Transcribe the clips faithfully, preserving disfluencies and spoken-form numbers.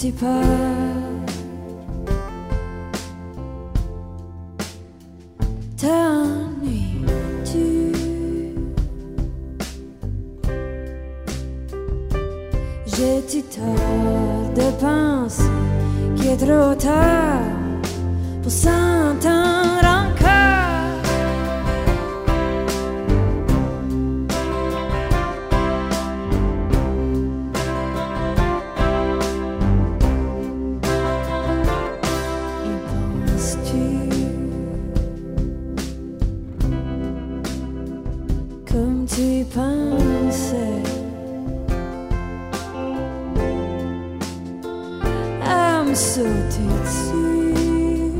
tu pars, t'ennuies-tu? J'ai-tu tort de penser qu'il est trop tard pour s'entendre encore? Y penses-tu comme tu pensais? Sauter dessus.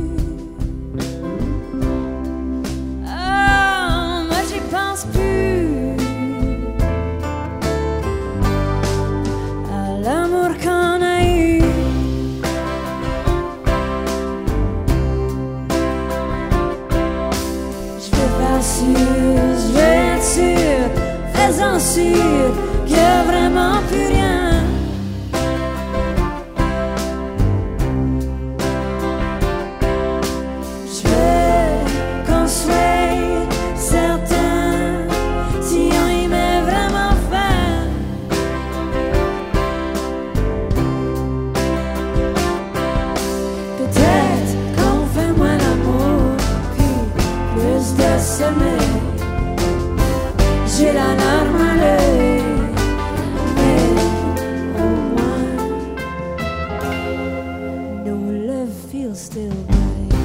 Oh, moi j'y pense plus à l'amour qu'on a eu. Je vais pas sûr, je vais être sûr, faisant sûr qu'il y a vraiment plus rien. J'ai la larme à l'œil, mais au moins no love feels still right.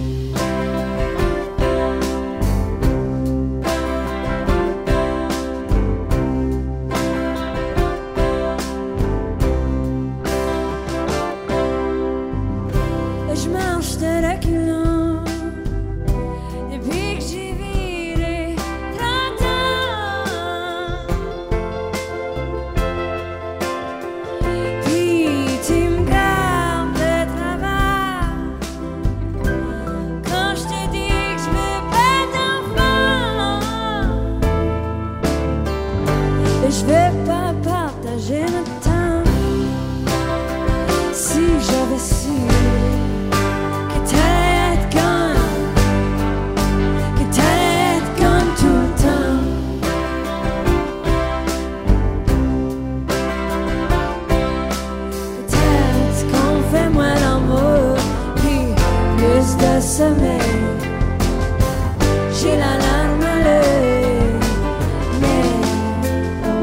Je marche de reculons depuis que j'ai viré trente ans. Puis tu me gardes de travers quand je te dis que je veux pas d'enfant. Et je veux pas partager notre temps. Si j'avais su de sommeil, j'ai la larme à l'œil, mais au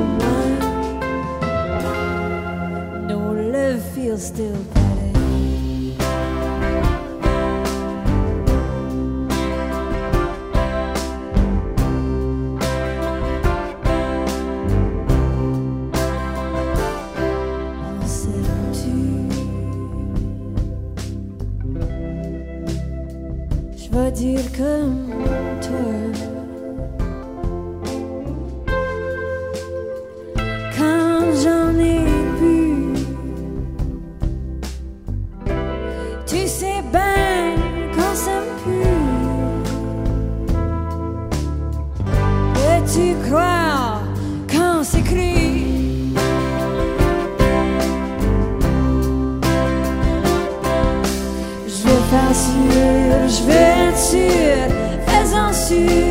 moins no love feels still pareil. On s'aime-tu? Je vais dire comme toi. Quand j'en ai bu, tu sais bien qu'on s'aime plus. Peux-tu croire qu'on s'écrit? Je veux pas sûr, je veux être sûr, faisant sûr